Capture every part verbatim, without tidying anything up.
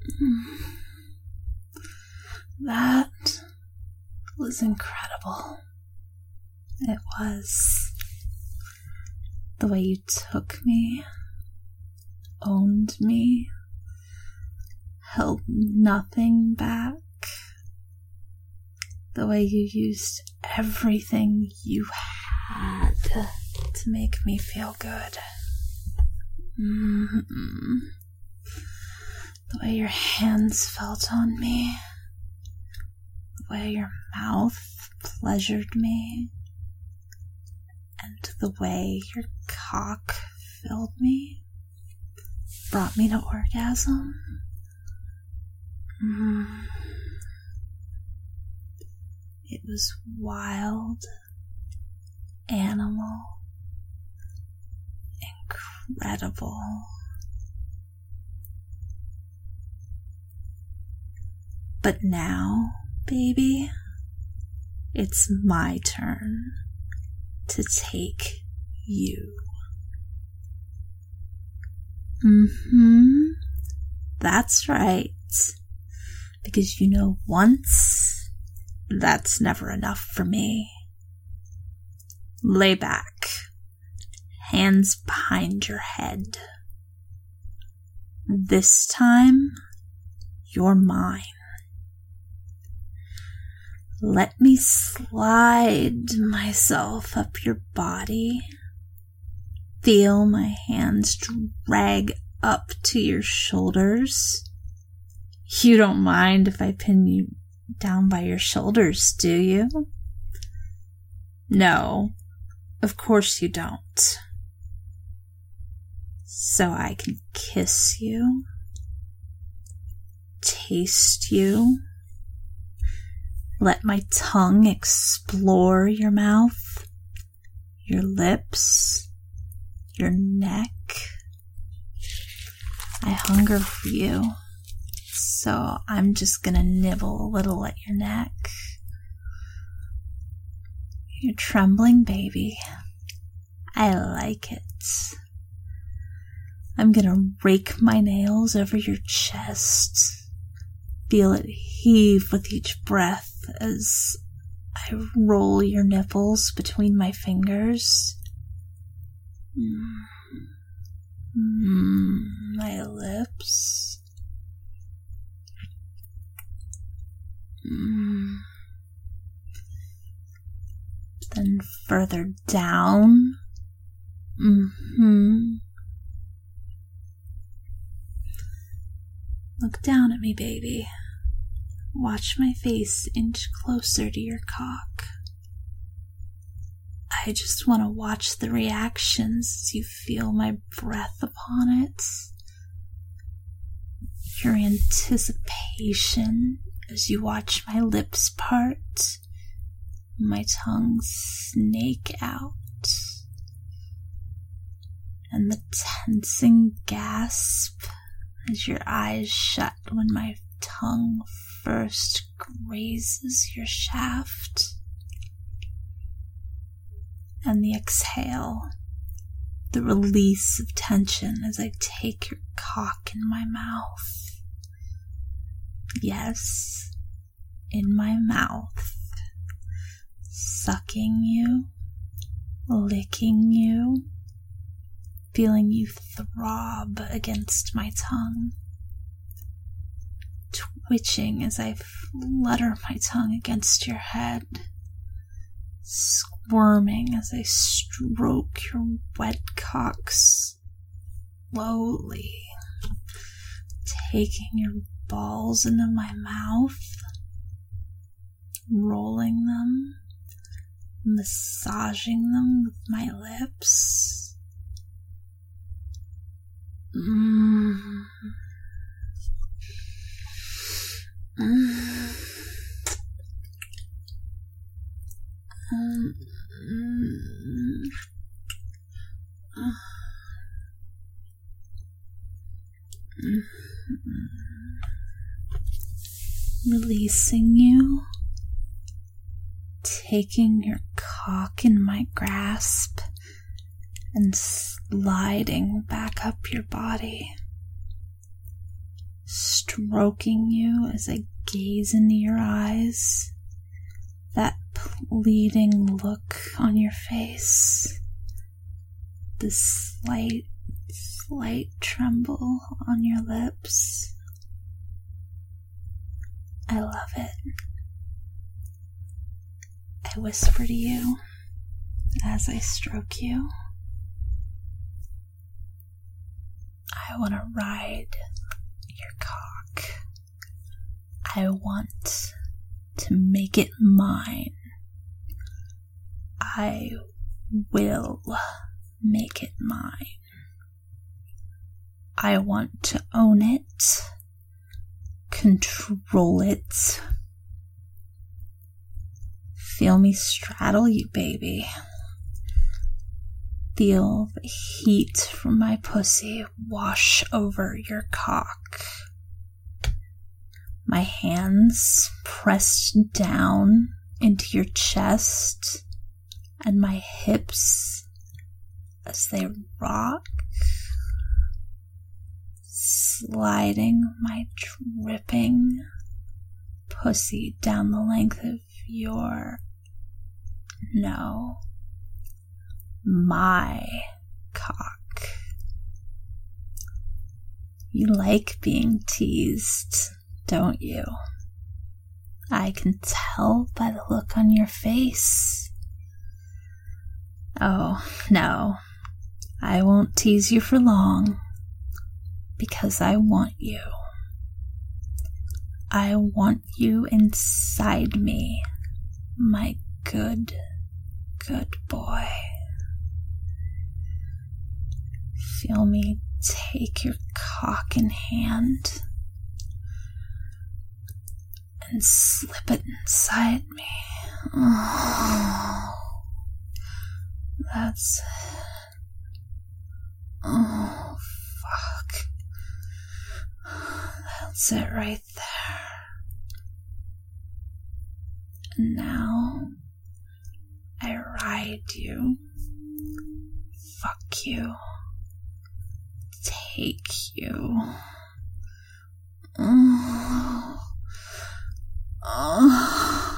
That was incredible. It was. The way you took me, owned me, held nothing back. The way you used everything you had to make me feel good. Mm-hmm. The way your hands felt on me. The way your mouth pleasured me. And the way your cock filled me. Brought me to orgasm. Mm. It was wild, animal, incredible. But now, baby, it's my turn to take you. Mm-hmm. That's right. Because you know, once, that's never enough for me. Lay back, hands behind your head. This time, you're mine. Let me slide myself up your body. Feel my hands drag up to your shoulders. You don't mind if I pin you down by your shoulders, do you? No, of course you don't. So I can kiss you, taste you, let my tongue explore your mouth, your lips, your neck. I hunger for you. So I'm just gonna nibble a little at your neck. You're trembling, baby. I like it. I'm gonna rake my nails over your chest. Feel it heave with each breath as I roll your nipples between my fingers. Mm. Mm, my lips. Mm. Then further down. Mm-hmm. Look down at me, baby. Watch my face inch closer to your cock. I just want to watch the reactions as you feel my breath upon it. Your anticipation as you watch my lips part, my tongue snake out, and the tensing gasp as your eyes shut when my tongue first grazes your shaft, and the exhale, the release of tension as I take your cock in my mouth. Yes, in my mouth, sucking you, licking you, feeling you throb against my tongue, twitching as I flutter my tongue against your head, squirming as I stroke your wet cock slowly, taking your balls into my mouth, rolling them, massaging them with my lips. Mm. Mm. Mm. Mm. Mm. Releasing you, taking your cock in my grasp and sliding back up your body, stroking you as I gaze into your eyes, that pleading look on your face, the slight, slight tremble on your lips. I love it. I whisper to you as I stroke you. I want to ride your cock. I want to make it mine. I will make it mine. I want to own it, control it. Feel me straddle you, baby. Feel the heat from my pussy wash over your cock. My hands pressed down into your chest and my hips as they rock, sliding my dripping pussy down the length of your no, my cock. You like being teased, don't you? I can tell by the look on your face. Oh, no, I won't tease you for long, because I want you. I want you inside me, my good, good boy. Feel me take your cock in hand and slip it inside me. Oh, that's it. Oh, fuck. That's it right there. And now I ride you, fuck you, take you. Oh. Oh.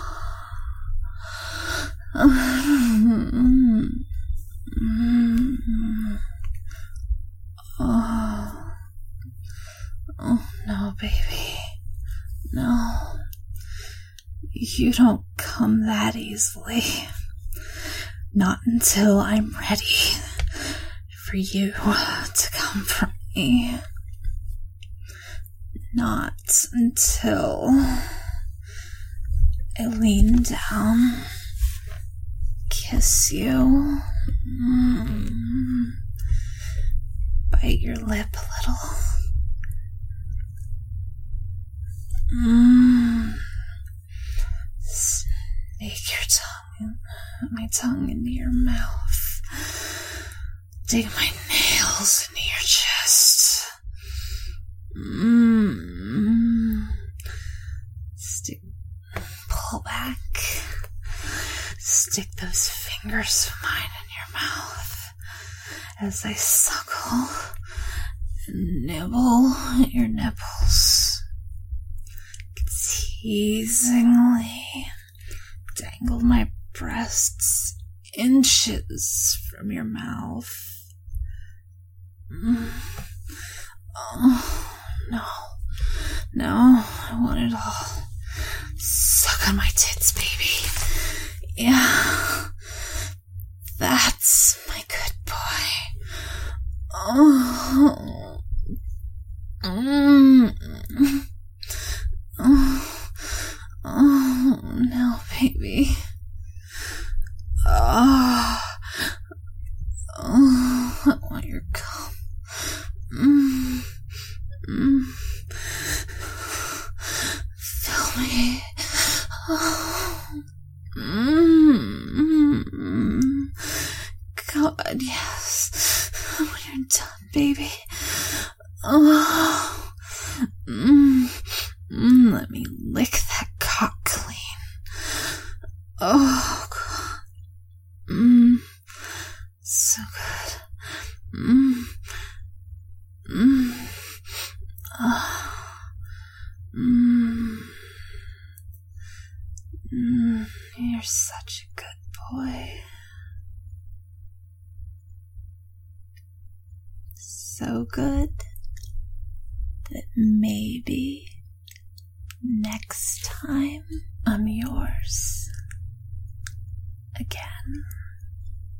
Oh. Oh no, baby. No. You don't come that easily. Not until I'm ready for you to come from me. Not until I lean down, kiss you, mm, bite your lip a little. Mm. Snake your tongue, my tongue into your mouth. Dig my nails into your chest. Mm. Stick, pull back. Stick those fingers of mine in your mouth as I suckle and nibble at your nipples. Teasingly dangle my breasts inches from your mouth. Mm. Oh, no. No, I want it all. Suck on my tits, baby. Yeah. That's my good boy. Oh. Mm. Oh. Oh, no, baby. Oh. Oh, I want your cum. Mm. Mm. Fill me. Oh. Mm. God, yes. When you're done, baby. Oh. Mm. Mm. Let me lick that cock clean. Oh, God. Mm. So good. Mm. Mm. Oh. Mm. Mm, you're such a good boy. So good that maybe next time I'm yours again.